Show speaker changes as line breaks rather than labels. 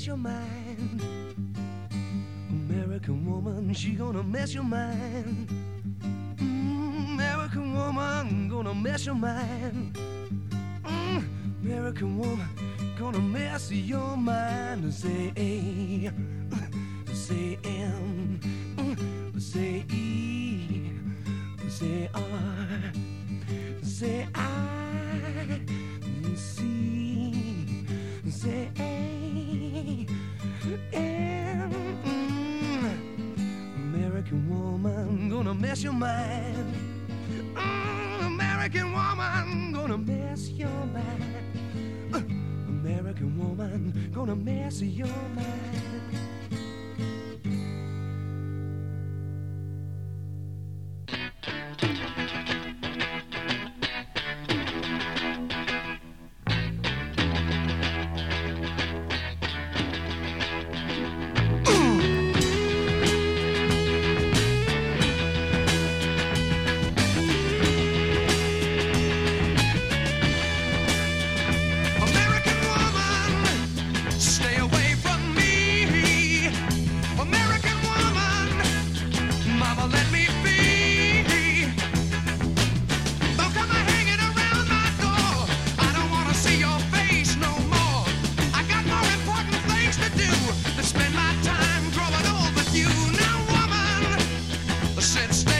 mess your mind. American woman, she gonna mess your mind. American woman, gonna mess your mind. American woman, gonna mess your mind. Say A, say M, say E, say R, say I, C, say A, M. American woman, gonna mess your mind. American woman, gonna mess your mind. American woman, gonna mess your mind.
Since